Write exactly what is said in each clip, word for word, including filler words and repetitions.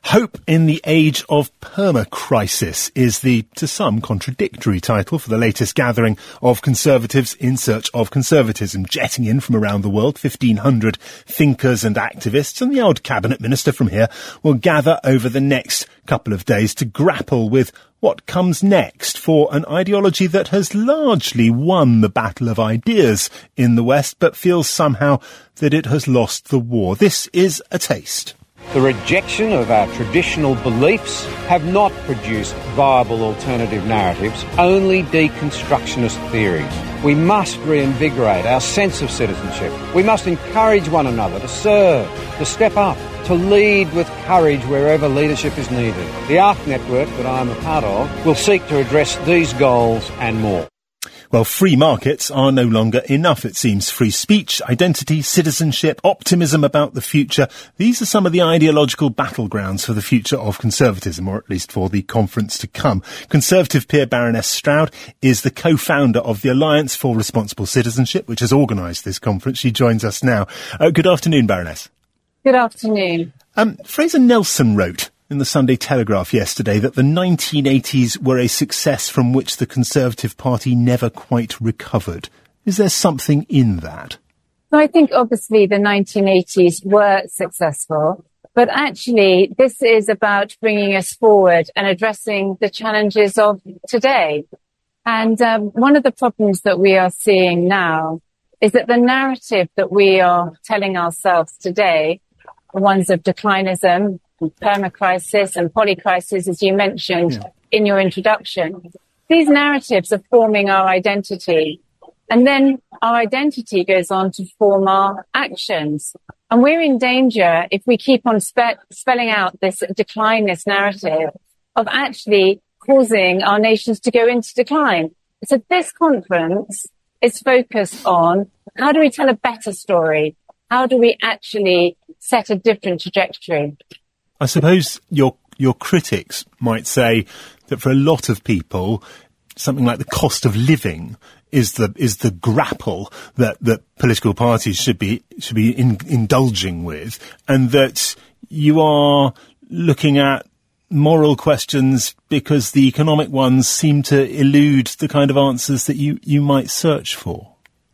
Hope in the Age of Permacrisis is the, to some, contradictory title for the latest gathering of conservatives in search of conservatism, jetting in from around the world. fifteen hundred thinkers and activists and the odd cabinet minister from here will gather over the next couple of days to grapple with what comes next for an ideology that has largely won the battle of ideas in the West, but feels somehow that it has lost the war. This is a taste. The rejection of our traditional beliefs have not produced viable alternative narratives, only deconstructionist theories. We must reinvigorate our sense of citizenship. We must encourage one another to serve, to step up, to lead with courage wherever leadership is needed. The ARC network that I am a part of will seek to address these goals and more. Well, free markets are no longer enough, it seems. Free speech, identity, citizenship, optimism about the future. These are some of the ideological battlegrounds for the future of conservatism, or at least for the conference to come. Conservative peer Baroness Stroud is the co-founder of the Alliance for Responsible Citizenship, which has organised this conference. She joins us now. Uh, good afternoon, Baroness. Good afternoon. Um, Fraser Nelson wrote in the Sunday Telegraph yesterday that the nineteen eighties were a success from which the Conservative Party never quite recovered. Is there something in that? So I think obviously the nineteen eighties were successful, but actually this is about bringing us forward and addressing the challenges of today. And um, one of the problems that we are seeing now is that the narrative that we are telling ourselves today, the ones of declinism, permacrisis and polycrisis, as you mentioned yeah. in your introduction, these narratives are forming our identity. And then our identity goes on to form our actions. And we're in danger, if we keep on spe- spelling out this declinist narrative, of actually causing our nations to go into decline. So this conference is focused on how do we tell a better story? How do we actually set a different trajectory? I suppose your your critics might say that for a lot of people, something like the cost of living is the is the grapple that, that political parties should be should be in, indulging with, and that you are looking at moral questions because the economic ones seem to elude the kind of answers that you, you might search for.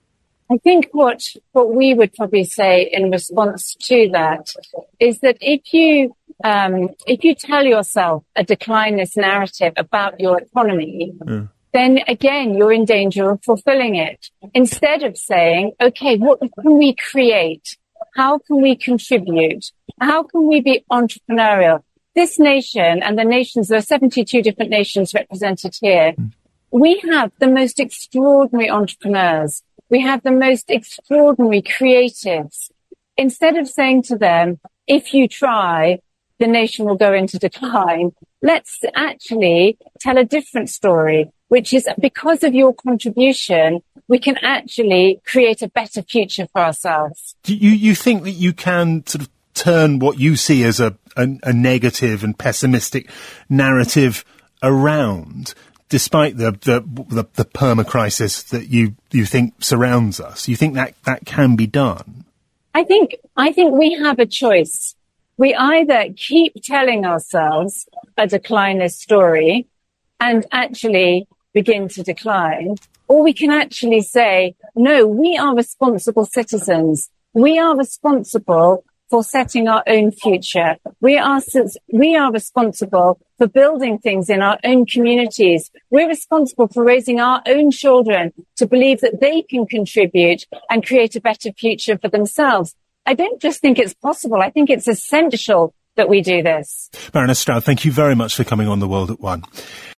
I think what what we would probably say in response to that is that if you um, if you tell yourself a declinist narrative about your economy, mm. then again you're in danger of fulfilling it. Instead of saying, okay, what can we create? How can we contribute? How can we be entrepreneurial? This nation and the nations, there are seventy-two different nations represented here. Mm. We have the most extraordinary entrepreneurs. We have the most extraordinary creatives. Instead of saying to them, if you try, the nation will go into decline, let's actually tell a different story, which is because of your contribution, we can actually create a better future for ourselves. Do you, you think that you can sort of turn what you see as a, a, a negative and pessimistic narrative around, despite the, the, the, the permacrisis that you, you think surrounds us? You think that, that can be done? I think, I think we have a choice. We either keep telling ourselves a declinist story and actually begin to decline, or we can actually say, no, we are responsible citizens. We are responsible for setting our own future. We are, we are responsible for building things in our own communities. We're responsible for raising our own children to believe that they can contribute and create a better future for themselves. I don't just think it's possible. I think it's essential that we do this. Baroness Stroud, thank you very much for coming on The World at One.